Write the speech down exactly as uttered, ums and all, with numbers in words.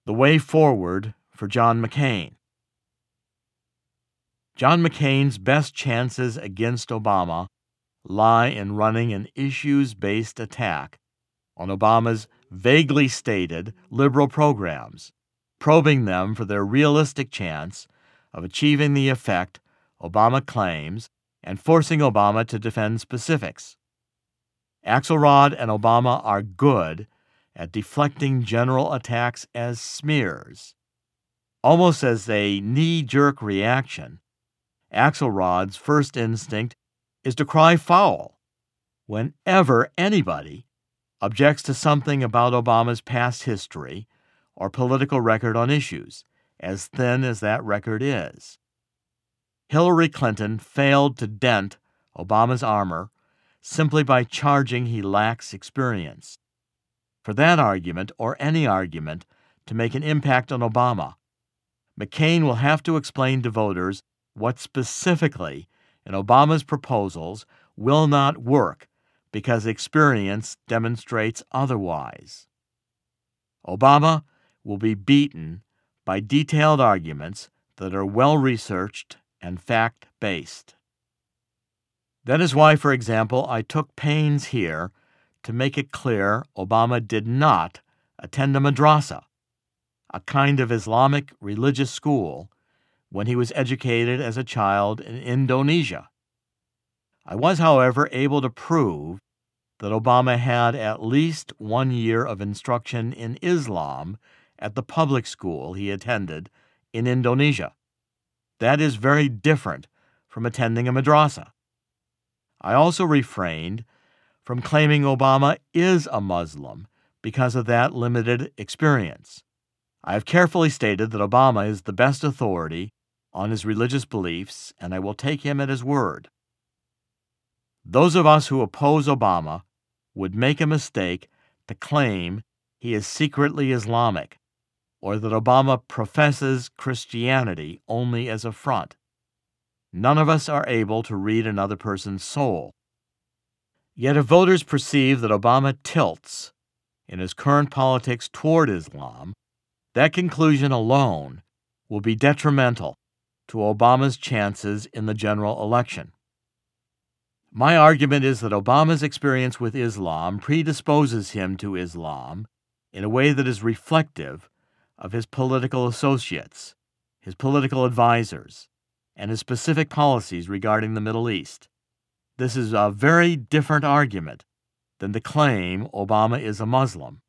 The way forward for John McCain. John McCain's best chances against Obama lie in running an issues-based attack on Obama's vaguely stated liberal programs, probing them for their realistic chance of achieving the effect Obama claims and forcing Obama to defend specifics. Axelrod and Obama are good at deflecting general attacks as smears. Almost as a knee-jerk reaction, Axelrod's first instinct is to cry foul whenever anybody objects to something about Obama's past history or political record on issues, as thin as that record is. Hillary Clinton failed to dent Obama's armor simply by charging he lacks experience. For that argument, or any argument, to make an impact on Obama, McCain will have to explain to voters what specifically in Obama's proposals will not work because experience demonstrates otherwise. Obama will be beaten by detailed arguments that are well-researched and fact-based. That is why, for example, I took pains here to make it clear Obama did not attend a madrasa, a kind of Islamic religious school, when he was educated as a child in Indonesia. I was, however, able to prove that Obama had at least one year of instruction in Islam at the public school he attended in Indonesia. That is very different from attending a madrasa. I also refrained from claiming Obama is a Muslim because of that limited experience. I have carefully stated that Obama is the best authority on his religious beliefs, and I will take him at his word. Those of us who oppose Obama would make a mistake to claim he is secretly Islamic, or that Obama professes Christianity only as a front. None of us are able to read another person's soul. Yet if voters perceive that Obama tilts in his current politics toward Islam, that conclusion alone will be detrimental to Obama's chances in the general election. My argument is that Obama's experience with Islam predisposes him to Islam in a way that is reflective of his political associates, his political advisors, and his specific policies regarding the Middle East. This is a very different argument than the claim Obama is a Muslim.